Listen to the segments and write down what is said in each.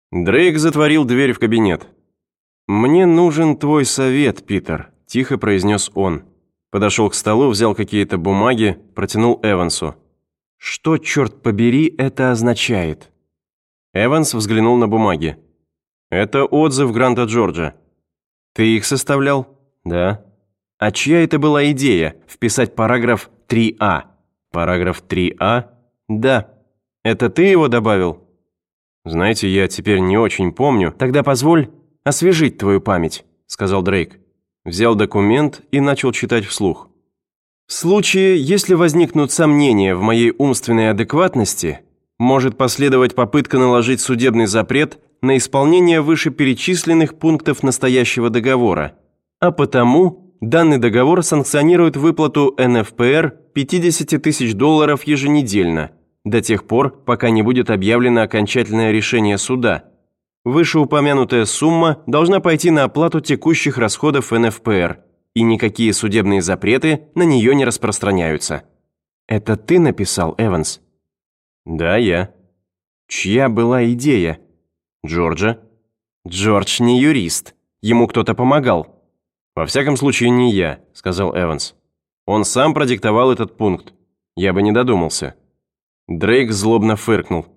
Дрейк затворил дверь в кабинет. «Мне нужен твой совет, Питер», – тихо произнес он. Подошел к столу, взял какие-то бумаги, протянул Эвансу. «Что, черт побери, это означает?» Эванс взглянул на бумаги. «Это отзыв Гранта Джорджа». «Ты их составлял?» «Да». «А чья это была идея – вписать параграф 3А?» «Параграф 3А?» «Да». «Это ты его добавил?» «Знаете, я теперь не очень помню». «Тогда позволь освежить твою память», – сказал Дрейк. Взял документ и начал читать вслух. «В случае, если возникнут сомнения в моей умственной адекватности, может последовать попытка наложить судебный запрет на исполнение вышеперечисленных пунктов настоящего договора, а потому данный договор санкционирует выплату НФПР $50 тысяч еженедельно, до тех пор, пока не будет объявлено окончательное решение суда. Вышеупомянутая сумма должна пойти на оплату текущих расходов НФПР, и никакие судебные запреты на нее не распространяются». «Это ты написал, Эванс?» «Да, я». «Чья была идея?» «Джорджа». «Джордж не юрист. Ему кто-то помогал». «Во всяком случае, не я», – сказал Эванс. «Он сам продиктовал этот пункт. Я бы не додумался». Дрейк злобно фыркнул.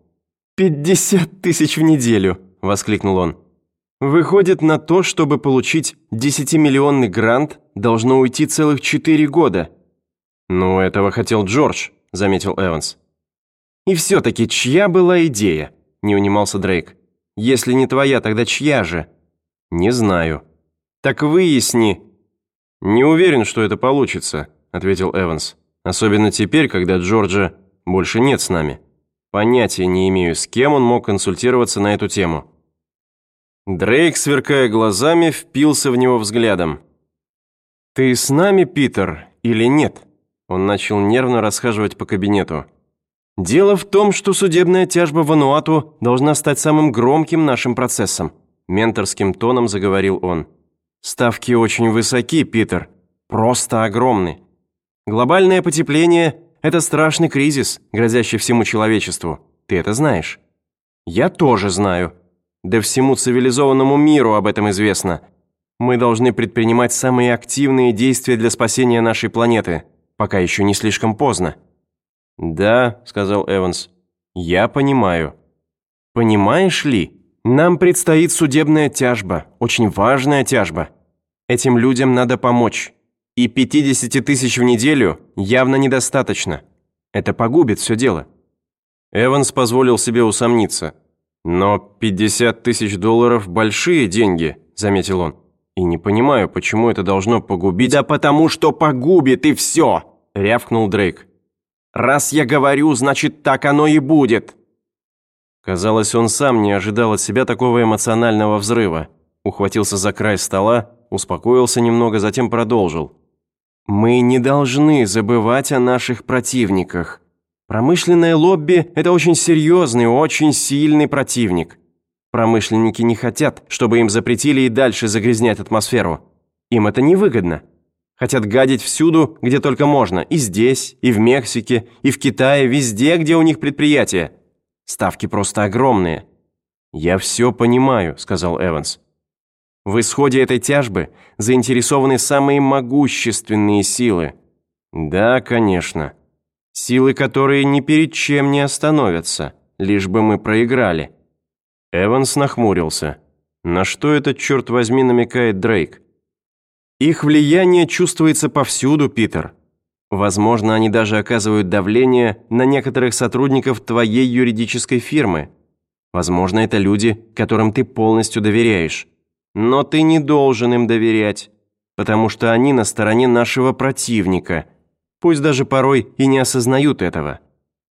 50 тысяч в неделю!» – воскликнул он. «Выходит, на то, чтобы получить 10-миллионный грант, должно уйти целых 4 года». «Ну, этого хотел Джордж», – заметил Эванс. «И все-таки чья была идея?» – не унимался Дрейк. «Если не твоя, тогда чья же?» «Не знаю». «Так выясни». «Не уверен, что это получится», – ответил Эванс. «Особенно теперь, когда Джорджа больше нет с нами. Понятия не имею, с кем он мог консультироваться на эту тему». Дрейк, сверкая глазами, впился в него взглядом. «Ты с нами, Питер, или нет?» Он начал нервно расхаживать по кабинету. «Дело в том, что судебная тяжба в Вануату должна стать самым громким нашим процессом», менторским тоном заговорил он. «Ставки очень высоки, Питер, просто огромны. Глобальное потепление – это страшный кризис, грозящий всему человечеству. Ты это знаешь?» «Я тоже знаю. Да всему цивилизованному миру об этом известно. Мы должны предпринимать самые активные действия для спасения нашей планеты, пока еще не слишком поздно». «Да», – сказал Эванс, – «я понимаю». «Понимаешь ли, нам предстоит судебная тяжба, очень важная тяжба. Этим людям надо помочь. И 50 тысяч в неделю явно недостаточно. Это погубит все дело». Эванс позволил себе усомниться. «Но 50 тысяч долларов – большие деньги», – заметил он. «И не понимаю, почему это должно погубить...» «Да потому что погубит, и все!» – рявкнул Дрейк. «Раз я говорю, значит, так оно и будет!» Казалось, он сам не ожидал от себя такого эмоционального взрыва. Ухватился за край стола, успокоился немного, затем продолжил. «Мы не должны забывать о наших противниках. Промышленное лобби – это очень серьезный, очень сильный противник. Промышленники не хотят, чтобы им запретили и дальше загрязнять атмосферу. Им это невыгодно. Хотят гадить всюду, где только можно, и здесь, и в Мексике, и в Китае, везде, где у них предприятия. Ставки просто огромные». «Я все понимаю», – сказал Эванс. «В исходе этой тяжбы заинтересованы самые могущественные силы». «Да, конечно. Силы, которые ни перед чем не остановятся, лишь бы мы проиграли». Эванс нахмурился. На что это, черт возьми, намекает Дрейк? «Их влияние чувствуется повсюду, Питер. Возможно, они даже оказывают давление на некоторых сотрудников твоей юридической фирмы. Возможно, это люди, которым ты полностью доверяешь. Но ты не должен им доверять, потому что они на стороне нашего противника, пусть даже порой и не осознают этого».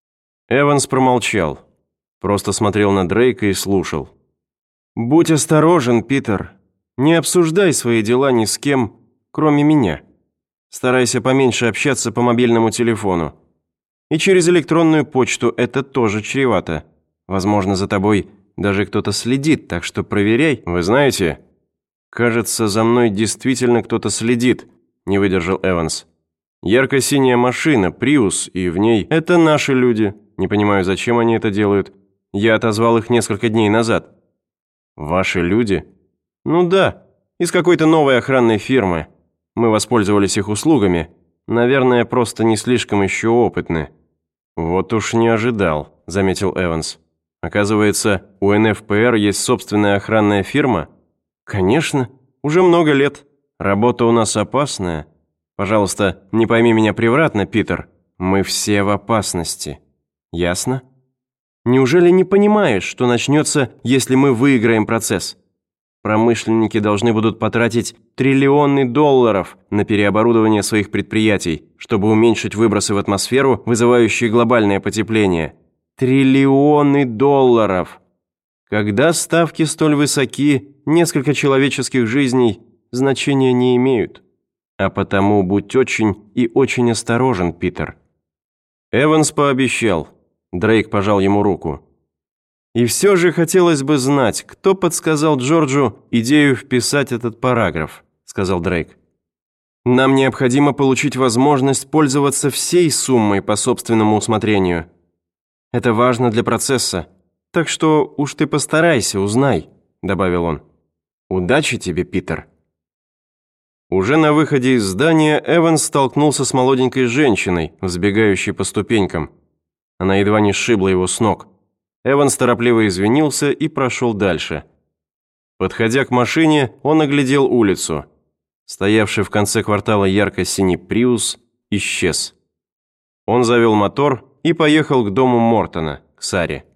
Эванс промолчал, просто смотрел на Дрейка и слушал. «Будь осторожен, Питер. Не обсуждай свои дела ни с кем, кроме меня. Старайся поменьше общаться по мобильному телефону. И через электронную почту это тоже чревато. Возможно, за тобой даже кто-то следит, так что проверяй». «Вы знаете, кажется, за мной действительно кто-то следит», – не выдержал Эванс. «Ярко-синяя машина, Приус, и в ней это наши люди. Не понимаю, зачем они это делают. Я отозвал их несколько дней назад». Ваши люди? Ну да, из какой-то новой охранной фирмы. Мы воспользовались их услугами. Наверное, просто не слишком еще опытны. Вот уж не ожидал, заметил Эванс. Оказывается, у НФПР есть собственная охранная фирма? Конечно, уже много лет. Работа у нас опасная. Пожалуйста, не пойми меня превратно, Питер. Мы все в опасности. Ясно? Неужели не понимаешь, что начнется, если мы выиграем процесс? Промышленники должны будут потратить триллионы долларов на переоборудование своих предприятий, чтобы уменьшить выбросы в атмосферу, вызывающие глобальное потепление. Триллионы долларов! Когда ставки столь высоки, несколько человеческих жизней значения не имеют. А потому будь очень и очень осторожен, Питер. Эванс пообещал. Дрейк пожал ему руку. И все же хотелось бы знать, кто подсказал Джорджу идею вписать этот параграф, сказал Дрейк. Нам необходимо получить возможность пользоваться всей суммой по собственному усмотрению. Это важно для процесса, так что уж ты постарайся, узнай, добавил он. Удачи тебе, Питер. Уже на выходе из здания Эванс столкнулся с молоденькой женщиной, взбегающей по ступенькам. Она едва не сшибла его с ног. Эванс торопливо извинился и прошел дальше. Подходя к машине, он оглядел улицу. Стоявший в конце квартала ярко-синий Приус исчез. Он завел мотор и поехал к дому Мортона, к Саре.